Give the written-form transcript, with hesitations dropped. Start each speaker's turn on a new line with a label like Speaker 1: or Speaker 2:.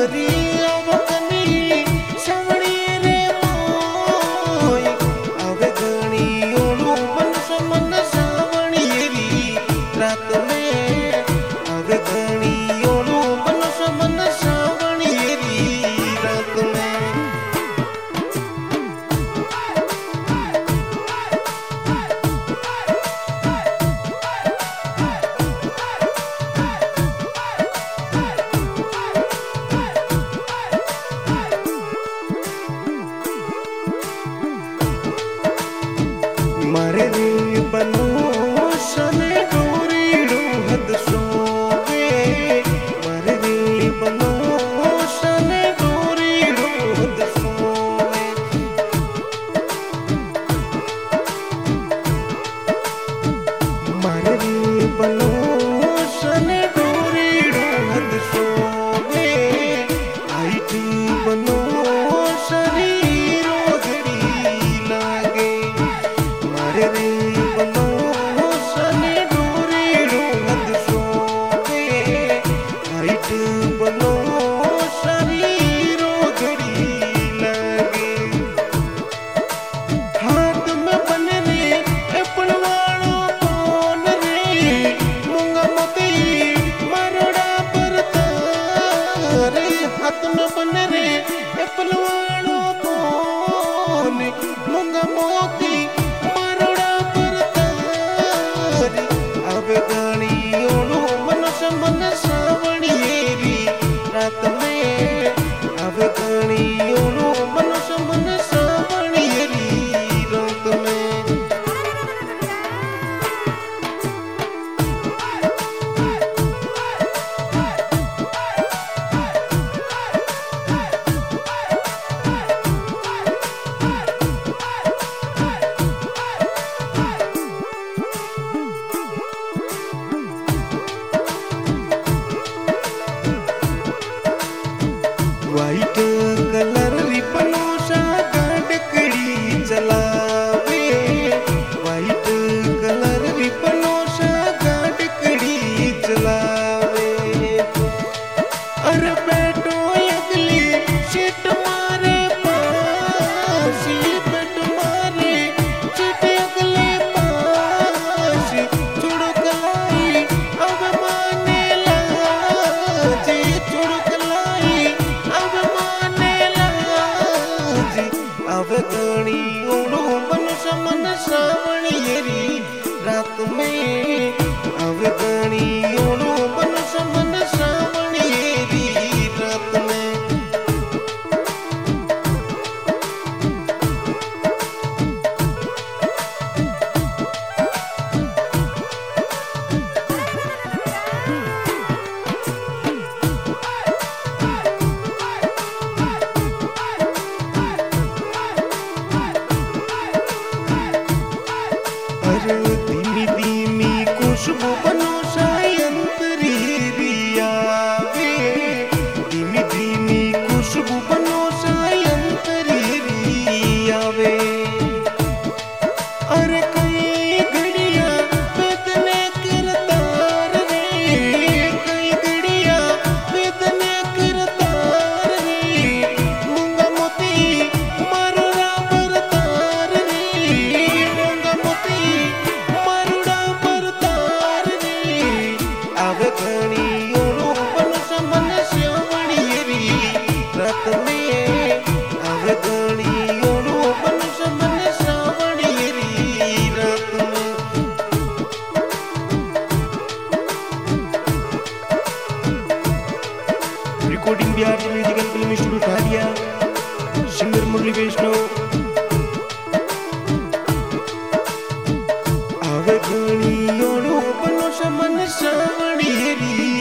Speaker 1: मारे रे बनो सने डोरी हद सोवे मारे रे बनो सने डोरी हद सोवे मारे रे बनो सने डोरी हद सोवे आई थी बनो शरीरों घड़ी लागे मारे रे बनो सने डोरी हद सोवे हाइट बनो शरीरों घड़ी लागे हाथ में बन रे एपल वालो कौन रे मूंगा मोती मरोड़ा परता रे हाथ में बन रे एपल वालो कौन मूंगा मोती गाणियों मनुष्य मन सावणियेरी रात में अब गाणियों मनुष्य मन सावणियेरी रात में वाइट कलर रिपनो सा गाड़कड़ी चलावे वाइट कलर रिपनो सा गाड़कड़ी चलावे अरे बैठो अगली सीट मारे पास बैठ मारे सीट अगले पास छोड़ो कलाई अब माने लाजी छोड़ो कलाई अब गाणियों मनुष्य मन सावणियेरी रात में अब गाणियों मनुष्य मन सावणियेरी रात में धीमी धीमी खुशबू बनो सायंतरी रियावे धीमी धीमी खुशबू बनो सायंतरी रियावे अरे कई घड़िया वेदने करतार रे कई घड़िया वेदने करतार रे मूंगा मोती मरोड़ा परतार रे मूंगा मोती अब गाणियों मनुष्य मन सावणियेरी रात में अब गाणियों मनुष्य मन सावणियेरी रात में recording Bihar musical film studio ठाडिया सिंगर मुरली वैष्णव अब गाणियों मनुष्य मन सावणियेरी